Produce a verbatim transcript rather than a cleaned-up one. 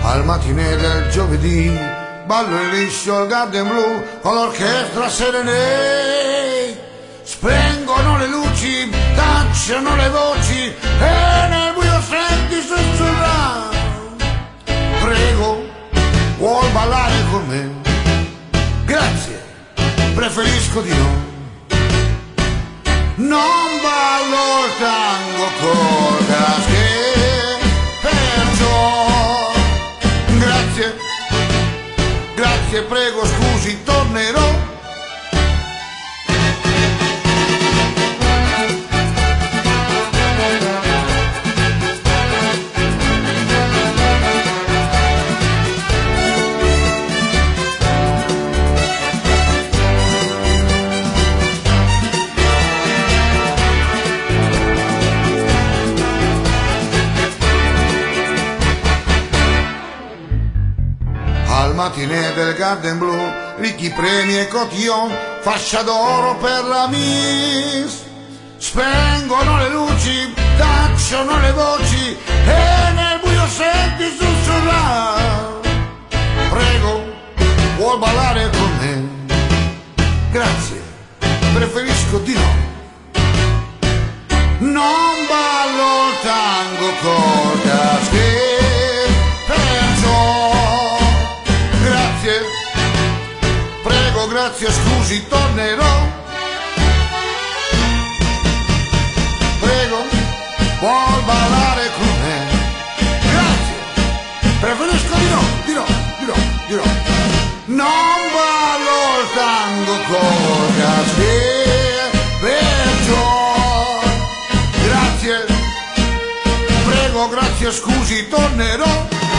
Al matinè del giovedì ballo il liscio al Garden Blu con l'orchestra Serenade. Spengono le luci, tacciano le voci e nel buio senti sussurrare. Prego, vuol ballare con me? Grazie, preferisco di no. Non ballo il tango col gas che perciò. Grazie, grazie, prego, scusi, tornerò. Al matinè del Garden Blu, ricchi premi e cotillon, fascia d'oro per la Miss. Spengono le luci, tacciono le voci e nel buio senti sussurrare. Prego, vuol ballare con me? Grazie, preferisco di no. Non ballo il tango col gas che perciò. Prego, grazie, scusi, tornerò. Prego, vuol ballare con me? Grazie, preferisco di no, di no, di no, di no. Non ballo il tango col gas che perciò. Grazie, prego, grazie, scusi, tornerò.